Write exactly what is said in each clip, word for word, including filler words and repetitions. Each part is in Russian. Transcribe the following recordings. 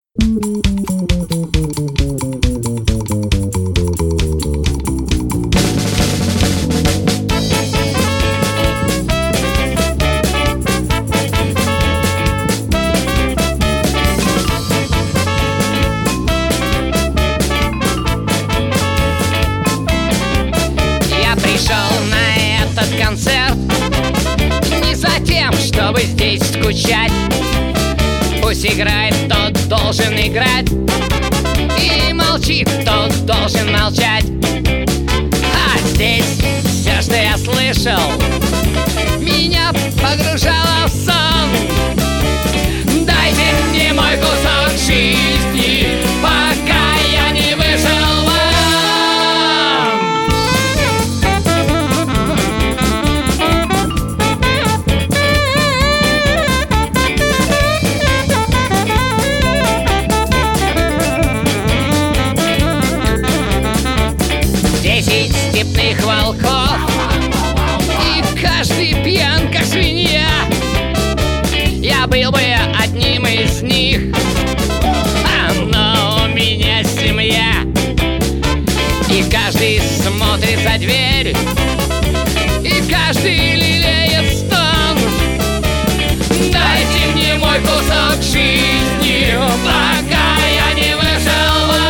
Я пришел на этот концерт не за тем, чтобы здесь скучать. Пусть играет, тот должен играть, и молчит, тот должен молчать. А здесь все, что я слышал, меня погружало в сон. Дайте мне мой кусок жизни, пока я не вышел вон. Десять степных волков, и каждый пьян, как свинья. Я был бы одним из них, а, но у меня семья. И каждый смотрит за дверь, и каждый лелеет стон. Дайте мне мой кусок жизни, пока я не вышел вон.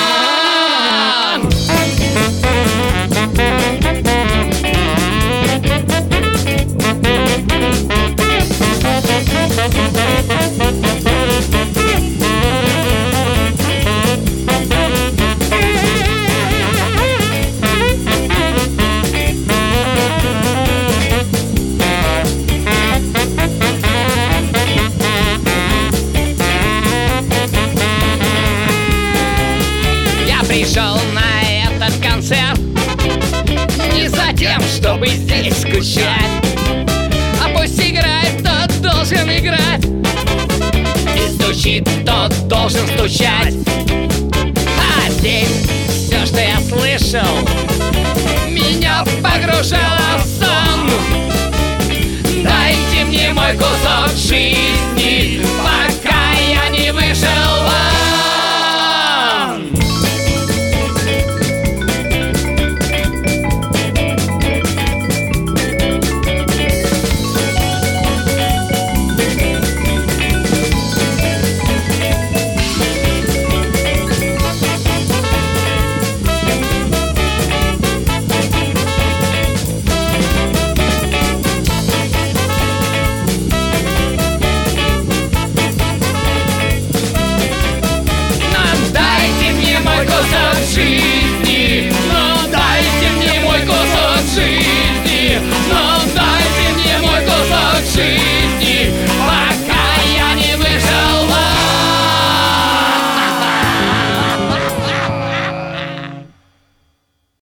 Я пришел на этот концерт не за тем, чтобы здесь скучать. А пусть играет, тот должен играть, и стучит, тот должен стучать. А здесь все, что я слышал, меня погружало в сон. Дайте мне мой кусок жизни,